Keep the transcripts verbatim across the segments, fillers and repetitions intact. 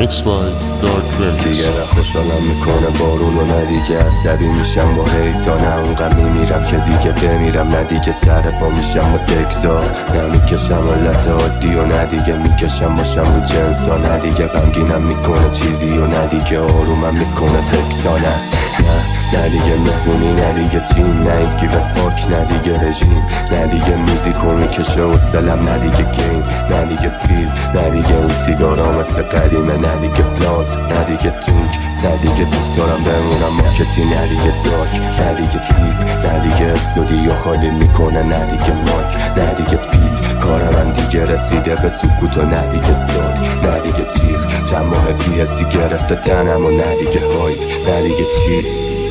Remix by Dark Remix. دیگه نه خوشحالم میکنه بارون و نه دیگه عصبی میشم با هیتا، نه اون غم میمیرم که دیگه بمیرم، نه دیگه سر پا میشم با دکسا، نه میکشم حالت عادی و نه دیگه میکشم باشم رو جنسا، نه دیگه غمگینم میکنه چیزی و نه دیگه آرومم میکنه تکسا، نه نه نه دیگه مهمونی، نه دیگه جیم، نه این گیو فاک، نه دیگه رژیم، نه دیگه موزیکو میکشه و سلم، نه دیگه گیم، نه دیگه فیل، نه دیگه این سیگارا مثل قدیمه، نه دیگه پلات، نه دیگه تینک، نه دیگه دوست دارم بمونم مارکتی، نه دیگه دارک، نه دیگه کلیپ، نه دیگه استودیو خالی میکنه، نه دیگه مایک، نه دیگه بیت، کار من دیگه رسیده به سکوت و نه دیگه داد، نه دیگه جیغ، چند ماه بی‌حسی گرفته تنم و نه دیگه هایپ، نه دیگه چی.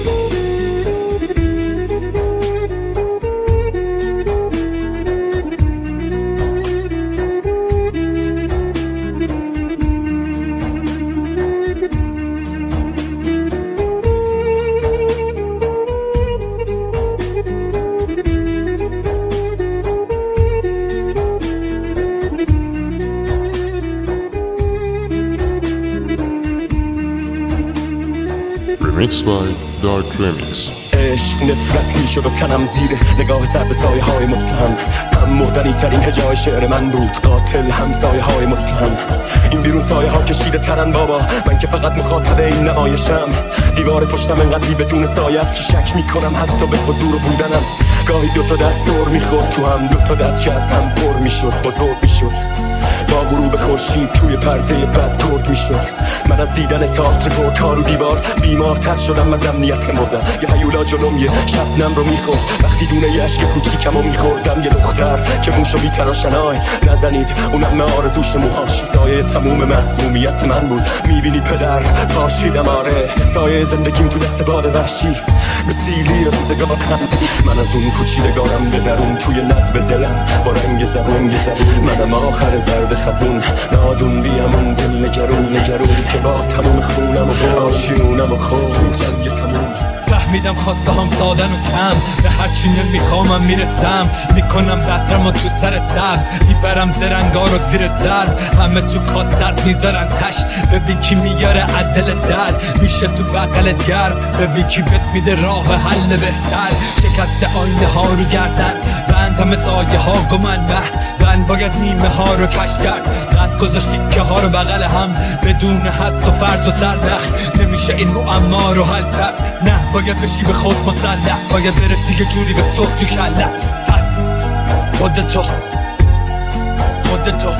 Remix by Dark Remix. عشق نفرت میشد و تنم زیره نگاه سرد سایه های متهم، هم مردنی ترین هجای شعر من بود، قاتل هم سایه های متهم، این بیرون سایه ها کشیده ترن بابا، من که فقط مخاطب این نمایشم، دیوار پشتم انقدری بدون سایه است که شک میکنم حتی به حضور بودنم، گاهی دوتا دست سر میخورد تو هم، دوتا دست که از هم پر میشد بزرگ میشد، با غروب خورشید توی پرده بد گرد میشد، من از دیدن تئاتر پرکار و دیوار بیمارتر شدم از امنیت مردم، یه هیولا جلوم یه شبنم رو میخورد، وقتی دونه یه عشق کوچیکم رو میخوردم، یه دختر که موشو میتراشن آی نزنید، اونم آرزوش موهاش سایه تموم مسمومیت من بود، میبینی پدر پاشیدم آره، سایه زندگیم تو دست باد وحشی به سیلی روزگار، من از اون کوچیدگارم به درون توی ندب دلم با رنگ زبون، منم آخر زرد خزون نادون بیامون دل نگرون نگرون که با تموم خونم و با آشیونم و خود جنگ تموم، فهمیدم خواسته هم سادن و کم، به هرچی نمیخوامم میرسم، میکنم بسرم و تو سر سبز، میبرم زرنگار و زیر ضرب، همه تو کاس سرد میذارن تشت، ببین کی میاره عدل در، میشه تو بغلت گرم، ببین کی بهت میده راه حل بهتر، شکست آینه ها رو گردن بند، همه سایه ها گمن به بند، باید نیمه ها رو کش کرد، قد گذاشت تیکه ها رو بغل هم، بدون حدس و فرض و سردخ، نمیشه این معما رو حل کرد، نه باید بشی به خود مسلط، باید برسی یه جوری به صبح تو کلت، پس خودتو خودتو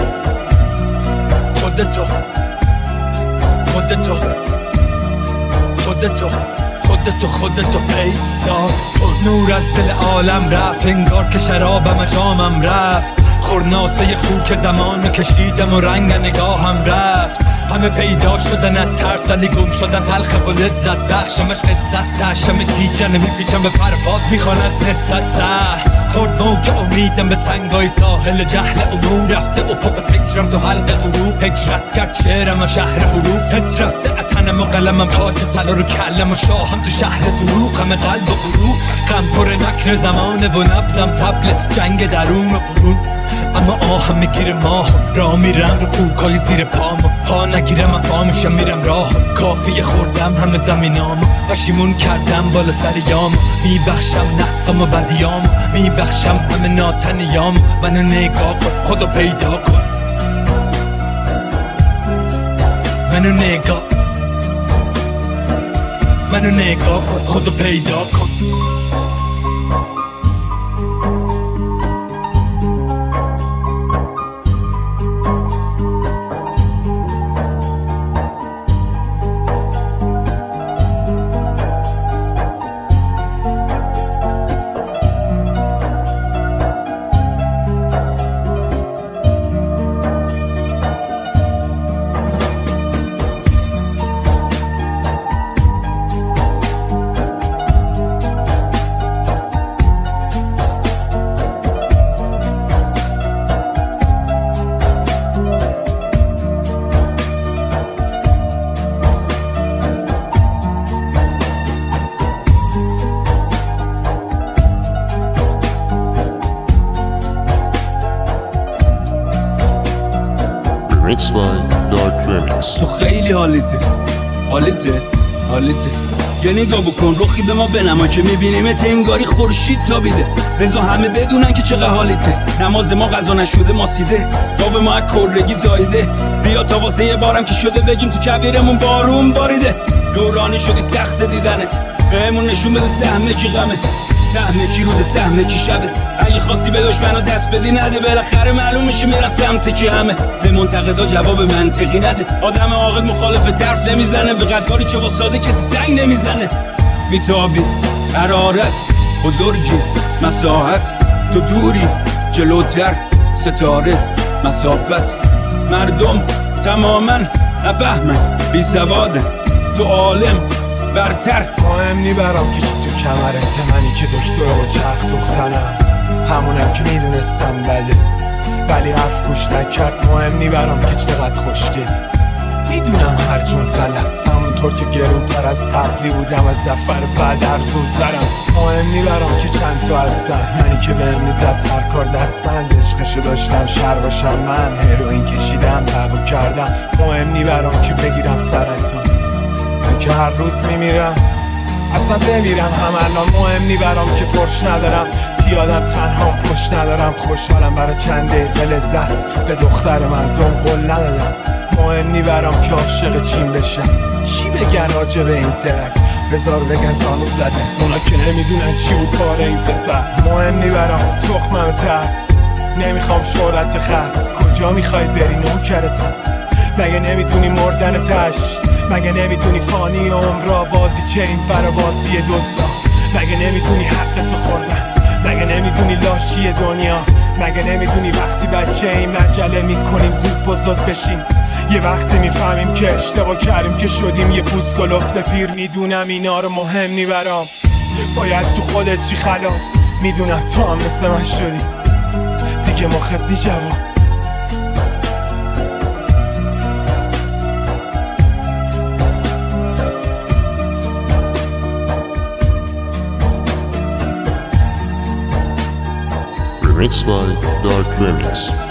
خودتو خودتو خودتو خودتو خودتو پیدا کن، نور از دل عالم رفت، انگار که شرابم جامم رفت، خورناسه خوک زمانو کشیدم و رنگ نگاهم رفت، همه پیدا شدن از ترس ولی گم شدن تلخ و لذت بخشمش قصه است، تشم گیجه نمیپیچم به پرپاد میخوان از نسبت سه، خورد موج امیدم به سنگای ساحل جهل عموم، رفته افق فکرم تو حلق غروب، هجرت کرد شعرم و شهر حروف، حس رفته اتنم و قلمم تاج طلا رو کلم و شاهم تو شهر دروغ، همه قلب و غروب غم پر نکر زمانه و نبزم تبل جنگ درون و برون، اما آهم میگیره ماه راه میرم رو خوکای زیر پامو، پا نگیرم من پا میشم میرم راه، کافی خوردم همه زمینامو، پشیمون کردم بالا سریامو، میبخشم نقصم و بدیامو، میبخشم همه ناتنیامو، منو نگاه کن خودو پیدا کن، منو نگاه منو نگاه کن خودو پیدا کن. Remix by Dark Remix. Remix. تو خیلی حالیته حالیته حالیته یه نگاه بکن رخی به ما بنما که میبینیمت انگاری خورشید تابیده. بزا همه بدونن که چقدر حالیته. نماز ما قضا نشده ماسیده، گاو ما کرگی زایده. بیا تا واسه یه بارم که شده بگیم تو کویرمون بارون باریده. دورانی شدی سخت دیدنت، بهمون نشون بده سهمه کی غمه، سهمه کی روز سهمه کی شبه. اگه خواستی به دشمنو دست بدی نده، بالاخره معلوم میشه میرن سمت کی همه. به منتقدا جواب منطقی نده، آدم عاقل مخالف درف نمیزنه. به قداری که واساده کسی سنگ نمیزنه. بیتابی حرارت بزرگی مساحت، تو دوری جلوتر ستاره مسافت. مردم تماما نفهمن بی سواده، تو عالم برتر. مهم نی برام که چی تو کمرت، منی که دکتر و چرخ دخترم، همونم که میدونستم بله ولی حرف گوش نکرد. مهم نی برام که چقدر خوشگلی، میدونم هر جون تلس، همونطور که گرونتر از قبلی بودم از زفر بعد ارزونترم. مهم نی برام که چند تا هستم، منی که بهم میزد سرکار دستبند، عشقشو داشتم شر باشم من، هروئین کشیدم دعوا کردم. مهم نی برام که بگیرم سرطان، من که هر روز میمیرم اصلا بمیرم هم الان. مهم نی برام که پرش ندارم، پیادم تنها پشت ندارم. خوشحالم برای چند دقیقه لذت، به دختر مردم قول ندادم. مهم نی برام که عاشق چین بشم، چی بگن راجع به این ترک، بذار بگن زانو زده، اونا که نمیدونن چی بود کار این پسر. مهم نی برام تخمم ترس، نمیخوام شهرت خاص. کجا میخوای بری نوکرتم، مگه نمیدونی مردن تش، مگه نمیدونی فانی عمرا بازی چه این برا بازی دوستا، مگه نمیدونی حق تو خوردن، مگه نمیدونی لاشی دنیا، مگه نمیدونی وقتی بچه این مجله میکنیم زود بزرگ بشیم. یه وقتی میفهمیم که اشتباه کردیم که شدیم یه پوست گلفته پیر. میدونم اینا رو مهم نی برام، باید تو خودت چی خلاص. میدونم تو هم مثل من شدی دیگه، مخت نی جواب. Remixed by Dark Remix.